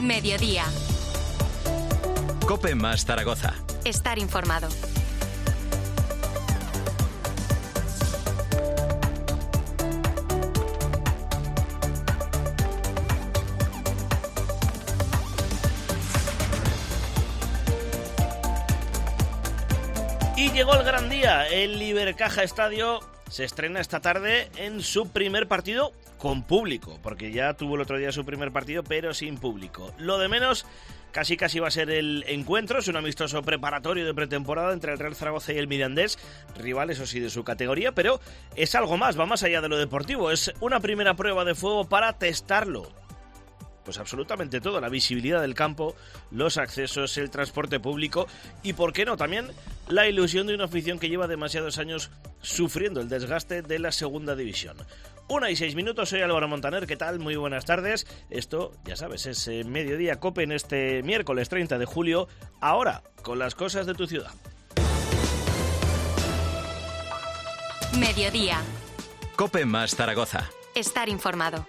Mediodía. COPE más Zaragoza. Estar informado. Y llegó el gran día. El Ibercaja Estadio se estrena esta tarde en su primer partido con público, porque ya tuvo el otro día su primer partido, pero sin público. Lo de menos, casi va a ser el encuentro. Es un amistoso preparatorio de pretemporada entre el Real Zaragoza y el Mirandés, rival, eso sí, de su categoría, pero es algo más, va más allá de lo deportivo. Es una primera prueba de fuego para testarlo. Pues absolutamente todo, la visibilidad del campo, los accesos, el transporte público y, ¿por qué no?, también la ilusión de una afición que lleva demasiados años sufriendo el desgaste de la segunda división. 1:06, soy Álvaro Montaner, ¿qué tal? Muy buenas tardes. Esto, ya sabes, es Mediodía COPE en este miércoles 30 de julio, ahora con las cosas de tu ciudad. Mediodía. COPE más Zaragoza. Estar informado.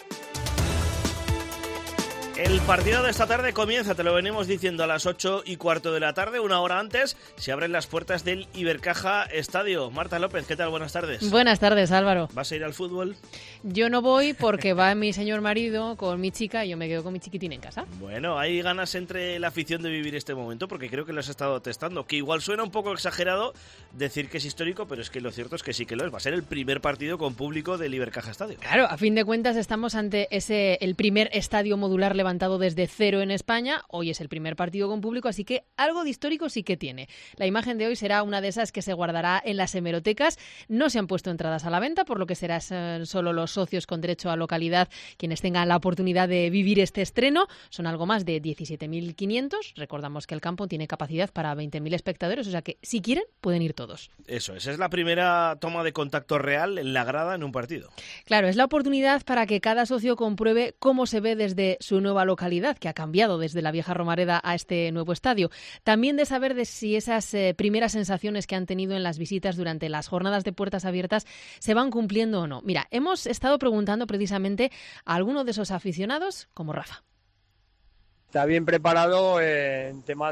El partido de esta tarde comienza, te lo venimos diciendo, a las 8:15 de la tarde, una hora antes, se abren las puertas del Ibercaja Estadio. Marta López, ¿qué tal? Buenas tardes. Buenas tardes, Álvaro. ¿Vas a ir al fútbol? Yo no voy porque va mi señor marido con mi chica y yo me quedo con mi chiquitín en casa. Bueno, hay ganas entre la afición de vivir este momento porque creo que lo has estado testando, que igual suena un poco exagerado decir que es histórico, pero es que lo cierto es que sí que lo es. Va a ser el primer partido con público del Ibercaja Estadio. Claro, a fin de cuentas estamos ante el primer estadio modular levantado desde cero en España. Hoy es el primer partido con público, así que algo de histórico sí que tiene. La imagen de hoy será una de esas que se guardará en las hemerotecas. No se han puesto entradas a la venta, por lo que serán solo los socios con derecho a localidad quienes tengan la oportunidad de vivir este estreno. Son algo más de 17.500. Recordamos que el campo tiene capacidad para 20.000 espectadores, o sea que si quieren pueden ir todos. Eso es la primera toma de contacto real en la grada en un partido. Claro, es la oportunidad para que cada socio compruebe cómo se ve desde su nueva localidad, que ha cambiado desde la vieja Romareda a este nuevo estadio. También de saber de si esas primeras sensaciones que han tenido en las visitas durante las jornadas de puertas abiertas se van cumpliendo o no. Mira, hemos estado preguntando precisamente a algunos de esos aficionados, como Rafa. Está bien preparado en tema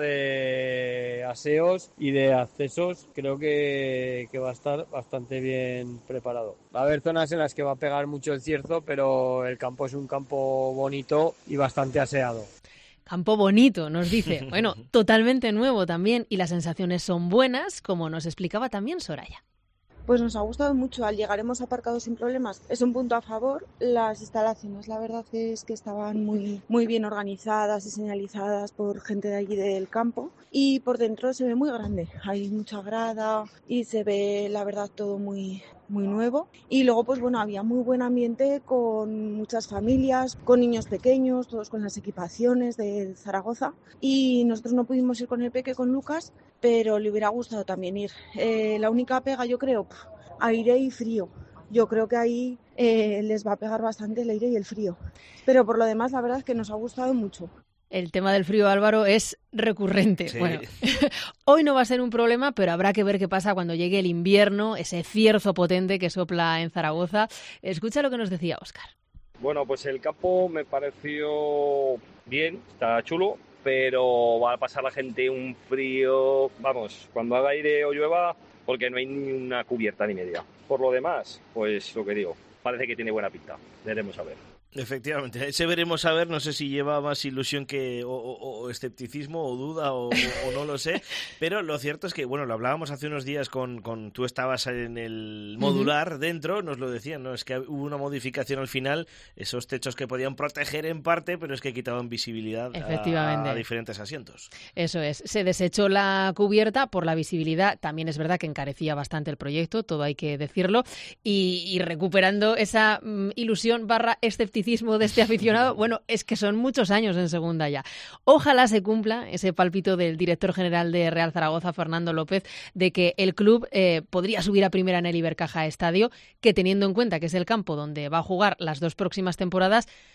de aseos y de accesos. Creo que va a estar bastante bien preparado. Va a haber zonas en las que va a pegar mucho el cierzo, pero el campo es un campo bonito y bastante aseado. Campo bonito, nos dice. Bueno, totalmente nuevo también y las sensaciones son buenas, como nos explicaba también Soraya. Pues nos ha gustado mucho, al llegar hemos aparcado sin problemas. Es un punto a favor. Las instalaciones, la verdad es que estaban muy bien organizadas y señalizadas por gente de allí del campo. Y por dentro se ve muy grande, hay mucha grada y se ve, la verdad, todo muy nuevo. Y luego, pues bueno, había muy buen ambiente con muchas familias, con niños pequeños, todos con las equipaciones de Zaragoza. Y nosotros no pudimos ir con el peque, con Lucas, pero le hubiera gustado también ir. La única pega, yo creo, aire y frío. Yo creo que ahí les va a pegar bastante el aire y el frío. Pero por lo demás, la verdad es que nos ha gustado mucho. El tema del frío, Álvaro, es recurrente. Sí. Bueno, hoy no va a ser un problema, pero habrá que ver qué pasa cuando llegue el invierno, ese cierzo potente que sopla en Zaragoza. Escucha lo que nos decía Óscar. Bueno, pues el campo me pareció bien, está chulo, pero va a pasar la gente un frío, vamos, cuando haga aire o llueva, porque no hay ni una cubierta ni media. Por lo demás, pues lo que digo, parece que tiene buena pinta, veremos a ver. Efectivamente, ese veremos a ver, no sé si lleva más ilusión que o escepticismo o duda o no lo sé, pero lo cierto es que, bueno, lo hablábamos hace unos días con tú estabas en el modular dentro, nos lo decían, ¿no? Es que hubo una modificación al final, esos techos que podían proteger en parte, pero es que quitaban visibilidad a diferentes asientos. Eso es, se desechó la cubierta por la visibilidad, también es verdad que encarecía bastante el proyecto, todo hay que decirlo, y recuperando esa ilusión / escepticismo de este aficionado, bueno, es que son muchos años en segunda ya. Ojalá se cumpla ese pálpito del director general de Real Zaragoza, Fernando López, de que el club podría subir a primera en el Ibercaja Estadio, que teniendo en cuenta que es el campo donde va a jugar las 2 próximas temporadas,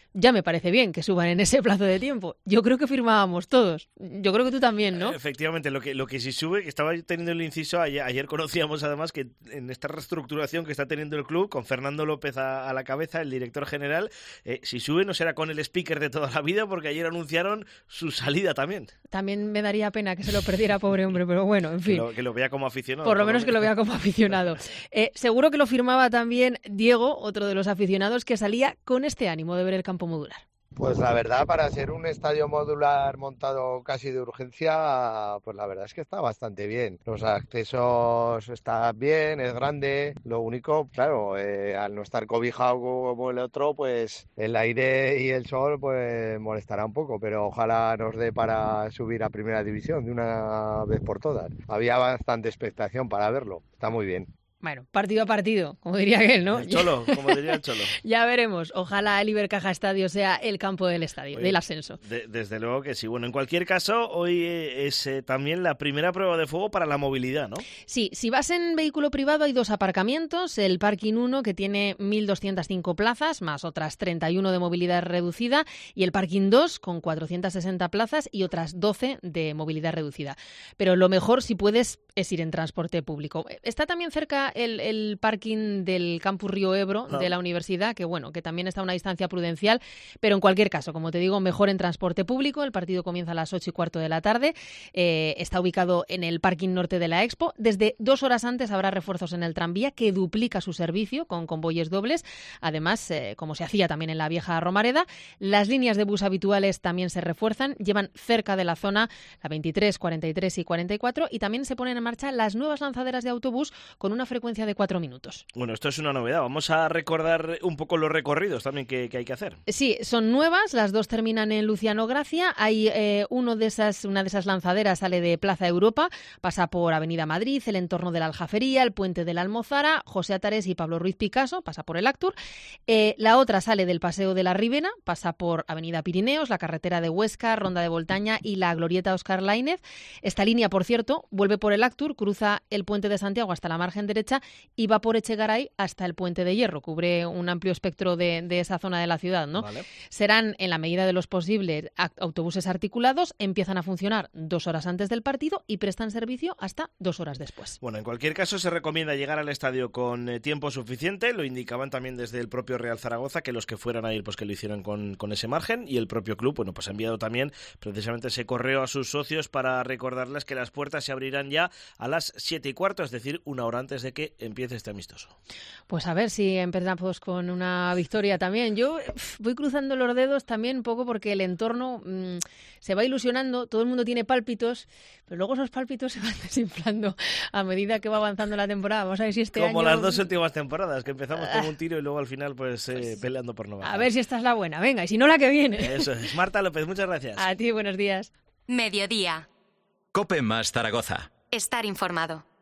ya me parece bien que suban en ese plazo de tiempo. Yo creo que firmábamos todos. Yo creo que tú también, ¿no? Efectivamente, lo que sí sube, que estaba teniendo el inciso, ayer conocíamos además que en esta reestructuración que está teniendo el club, con Fernando López a la cabeza, el director general, si sube no será con el speaker de toda la vida, porque ayer anunciaron su salida también. También me daría pena que se lo perdiera, pobre hombre, pero bueno, en fin. Que lo vea como aficionado. Por lo menos que lo vea como aficionado. Seguro que lo firmaba también Diego, otro de los aficionados, que salía con este ánimo de ver el campo modular. Pues la verdad, para ser un estadio modular montado casi de urgencia, pues la verdad es que está bastante bien. Los accesos están bien, es grande. Lo único, claro, al no estar cobijado como el otro, pues el aire y el sol pues molestará un poco, pero ojalá nos dé para subir a Primera División de una vez por todas. Había bastante expectación para verlo, está muy bien. Bueno, partido a partido, como diría aquel, ¿no? El Cholo, como diría el Cholo. Ya veremos. Ojalá el Ibercaja Estadio sea el campo del estadio, del ascenso. Desde luego que sí. Bueno, en cualquier caso, hoy es también la primera prueba de fuego para la movilidad, ¿no? Sí, si vas en vehículo privado hay 2 aparcamientos. El Parking 1, que tiene 1.205 plazas, más otras 31 de movilidad reducida, y el Parking 2, con 460 plazas y otras 12 de movilidad reducida. Pero lo mejor, si puedes, es ir en transporte público. Está también cerca el parking del Campus Río Ebro de la universidad, que bueno, que también está a una distancia prudencial, pero en cualquier caso, como te digo, mejor en transporte público. El partido comienza a las 8:15 de la tarde. Está ubicado en el parking norte de la Expo. Desde 2 horas antes habrá refuerzos en el tranvía, que duplica su servicio con convoyes dobles. Además, como se hacía también en la vieja Romareda, las líneas de bus habituales también se refuerzan. Llevan cerca de la zona la 23, 43 y 44, y también se ponen en marcha las nuevas lanzaderas de autobús con una frecuencia de 4 minutos. Bueno, esto es una novedad. Vamos a recordar un poco los recorridos también que hay que hacer. Sí, son nuevas. Las 2 terminan en Luciano Gracia. Hay una de esas lanzaderas sale de Plaza Europa, pasa por Avenida Madrid, el entorno de la Aljafería, el puente de la Almozara, José Atares y Pablo Ruiz Picasso, pasa por el Actur. La otra sale del Paseo de la Ribena, pasa por Avenida Pirineos, la carretera de Huesca, Ronda de Voltaña y la Glorieta Óscar Laínez. Esta línea, por cierto, vuelve por el Actur, cruza el puente de Santiago hasta la margen derecha y va por Echegaray hasta el Puente de Hierro. Cubre un amplio espectro de esa zona de la ciudad, ¿no? Vale. Serán, en la medida de los posibles, autobuses articulados. Empiezan a funcionar 2 horas antes del partido y prestan servicio hasta 2 horas después. Bueno, en cualquier caso, se recomienda llegar al estadio con tiempo suficiente. Lo indicaban también desde el propio Real Zaragoza, que los que fueran a ir, pues que lo hicieran con ese margen. Y el propio club, bueno, pues ha enviado también precisamente ese correo a sus socios para recordarles que las puertas se abrirán ya a las 7:15, es decir, 1 hora antes de que empiece este amistoso. Pues a ver si empezamos con una victoria también. Yo voy cruzando los dedos también un poco porque el entorno se va ilusionando, todo el mundo tiene pálpitos, pero luego esos pálpitos se van desinflando a medida que va avanzando la temporada. Vamos a ver si este año... Como las 2 últimas temporadas, que empezamos con un tiro y luego al final pues peleando por no bajar. A ver si esta es la buena, venga, y si no la que viene. Eso es. Marta López, muchas gracias. A ti, buenos días. Mediodía. COPE más Zaragoza. Estar informado.